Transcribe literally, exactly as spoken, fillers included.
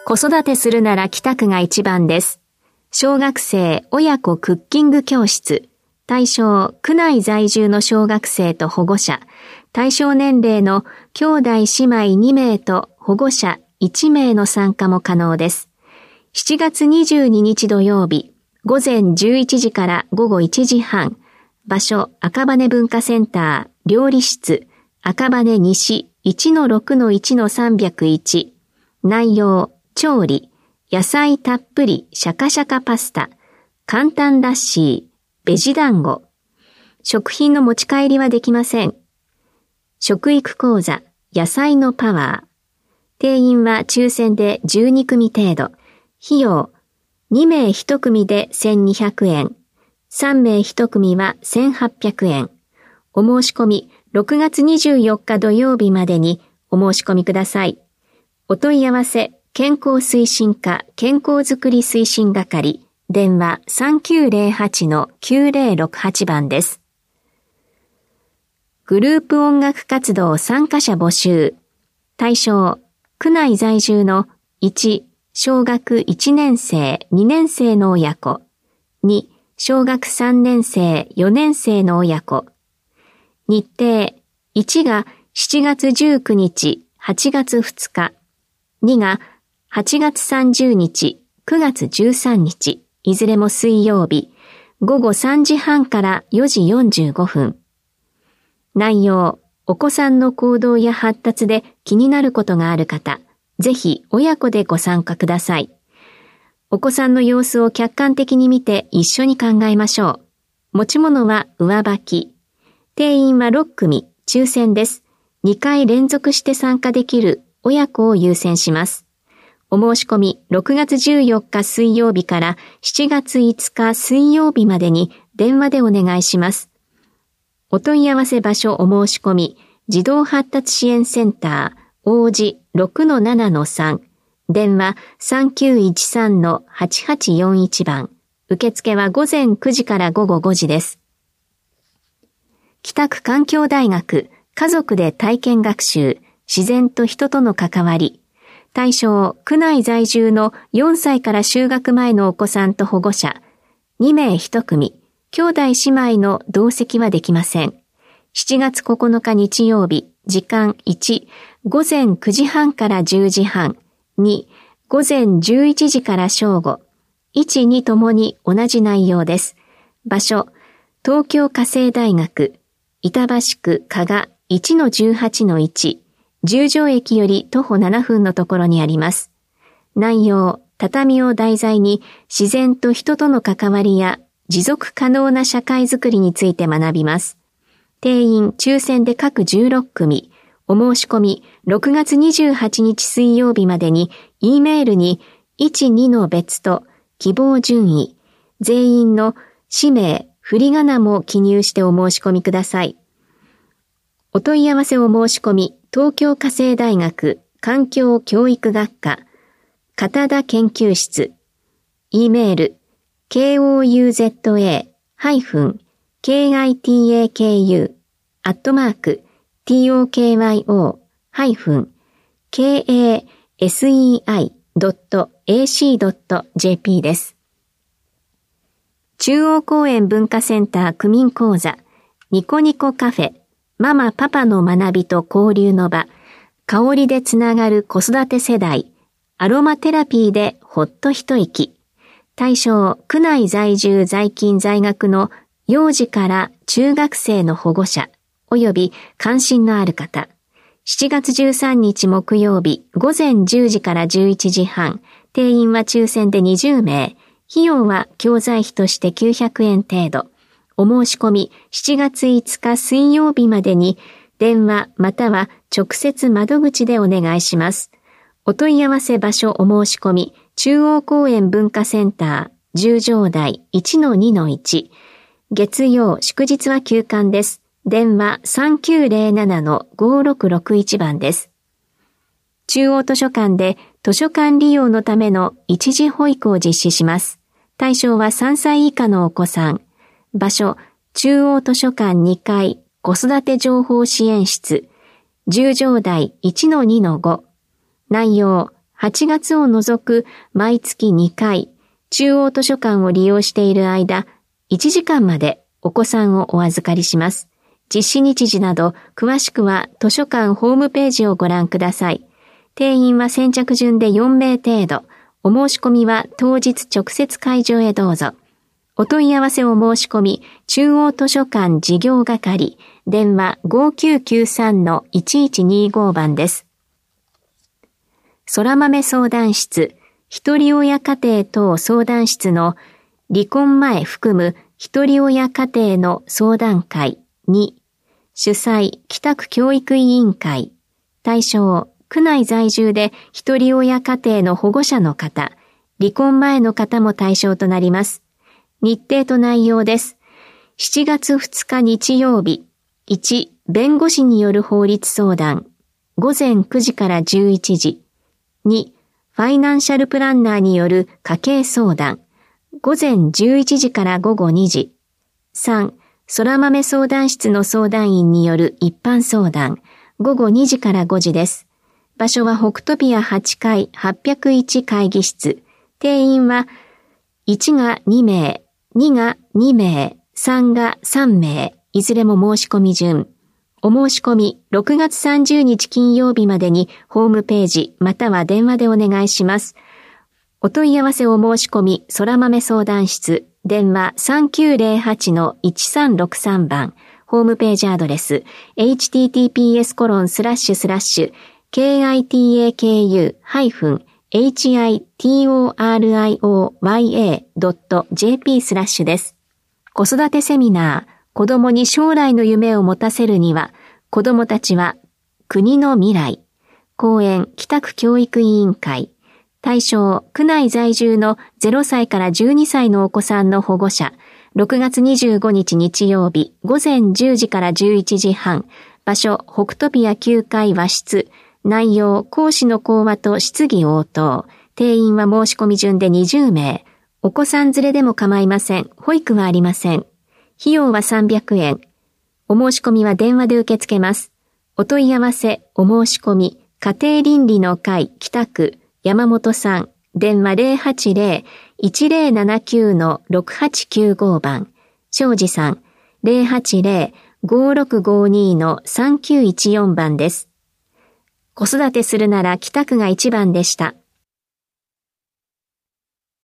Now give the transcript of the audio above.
子育てするなら北区が一番です。小学生親子クッキング教室。対象、区内在住の小学生と保護者。対象年齢の兄弟姉妹に名と保護者いち名の参加も可能です。しちがつにじゅうににち土曜日、午前じゅういちじから午後いちじはん。場所、赤羽文化センター、料理室、赤羽西 いちのろくのいちのさんびゃくいち。内容、調理、野菜たっぷりシャカシャカパスタ、簡単ラッシー、ベジ団子。食品の持ち帰りはできません。食育講座、野菜のパワー。定員は抽選でじゅうにくみ程度。費用、に名いち組でせんにひゃくえん。さん名いち組はせんはっぴゃくえん。お申し込み、ろくがつにじゅうよっか土曜日までにお申し込みください。お問い合わせ、健康推進課健康づくり推進係、電話 さんきゅうゼロはちのきゅうゼロろくはち 番です。グループ音楽活動参加者募集。対象、区内在住のいち、小学いちねん生、にねん生の親子。に、小学さんねん生、よねん生の親子。日程、いちがしちがつじゅうくにち、はちがつふつか。にがはちがつさんじゅうにち、くがつじゅうさんにち、いずれも水曜日、ごごさんじはんからよじよんじゅうごふん。内容、お子さんの行動や発達で気になることがある方、ぜひ親子でご参加ください。お子さんの様子を客観的に見て一緒に考えましょう。持ち物は上履き。定員はろっ組、抽選です。にかい連続して参加できる親子を優先します。お申し込みろくがつじゅうよっか水曜日からしちがついつか水曜日までに電話でお願いします。お問い合わせ場所お申し込み、児童発達支援センター、王子 ろくのななのさん、電話 さんきゅういちさんのはちはちよんいち 番、受付は午前くじから午後ごじです。北区環境大学、家族で体験学習、自然と人との関わり。対象、区内在住のよんさいから就学前のお子さんと保護者、に名いち組、兄弟姉妹の同席はできません。しちがつここのか日曜日、時間いち、午前くじはんからじゅうじはん、に、午前じゅういちじから正午、いち、にともに同じ内容です。場所、東京家政大学、板橋区加賀 いちのじゅうはちのいち、十条駅より徒歩ななふんのところにあります。内容、畳を題材に自然と人との関わりや持続可能な社会づくりについて学びます。定員抽選で各じゅうろっ組、お申し込みろくがつにじゅうはちにち水曜日までに E メールにいち、にの別と希望順位、全員の氏名、振り仮名も記入してお申し込みください。お問い合わせを申し込み、東京家政大学環境教育学科片田研究室 E メール ケーオーユーゼットエー ケーアイティーエーケーユー アットマーク ティーオーケーワイオー ケーエーエスイーアイ ドット エーシー ドット ジェーピー です。中央公園文化センター区民講座ニコニコカフェママパパの学びと交流の場、香りでつながる子育て世代、アロマテラピーでほっと一息。対象、区内在住在勤在学の幼児から中学生の保護者、及び関心のある方。しちがつじゅうさんにち木曜日、午前じゅうじからじゅういちじはん、定員は抽選でにじゅう名、費用は教材費としてきゅうひゃくえん程度。お申し込みしちがついつか水曜日までに電話または直接窓口でお願いします。お問い合わせ場所お申し込み中央公園文化センター十条台 いちのにのいち 月曜祝日は休館です。電話 さんきゅうゼロななのごろくろくいち 番です。中央図書館で図書館利用のための一時保育を実施します。対象はさんさい以下のお子さん。場所、中央図書館にかい子育て情報支援室、十条台 いちのにのご。内容、 はちがつを除く毎月にかい、中央図書館を利用している間、いちじかんまでお子さんをお預かりします。実施日時など、詳しくは図書館ホームページをご覧ください。定員は先着順でよんめい程度。お申し込みは当日直接会場へどうぞ。お問い合わせお申し込み、中央図書館事業係、電話 ごきゅうきゅうさんのいちいちにご 番です。空豆相談室、一人親家庭等相談室の離婚前含む一人親家庭の相談会に、主催北区教育委員会、対象区内在住で一人親家庭の保護者の方、離婚前の方も対象となります。日程と内容です。しちがつふつか日曜日、いち、弁護士による法律相談、ごぜんくじからじゅういちじ、に、ファイナンシャルプランナーによる家計相談、ごぜんじゅういちじからごごにじ、さん、空豆相談室の相談員による一般相談、ごごにじからごじです。場所は北トピアはちかいはっぴゃくいち会議室。定員はいちがにめい、にがにめい、さんがさんめい、いずれも申し込み順。お申し込みろくがつさんじゅうにち金曜日までにホームページまたは電話でお願いします。お問い合わせお申し込み空豆相談室電話 さんきゅうぜろはちのいちさんろくさん 番ホームページアドレス エイチティーティーピーエスコロンスラッシュスラッシュ ケーアイティーエーケーユーハイフンエイチアイティーオーアールアイオーワイエードットジェーピー スラッシュです。子育てセミナー子供に将来の夢を持たせるには子供たちは国の未来講演北区教育委員会対象区内在住のゼロさいからじゅうにさいのお子さんの保護者ろくがつにじゅうごにち日曜日ごぜんじゅうじからじゅういちじはん場所北トピアきゅうかい和室内容講師の講話と質疑応答定員は申し込み順でにじゅうめいお子さん連れでも構いません保育はありません費用はさんびゃくえんお申し込みは電話で受け付けますお問い合わせお申し込み家庭倫理の会北区山本さん電話 ゼロはちゼロ いちゼロななきゅうのろくはちきゅうご 番庄司さん ゼロはちゼロ ごろくごにのさんきゅういちよん 番です。子育てするなら北区がいちばんでした。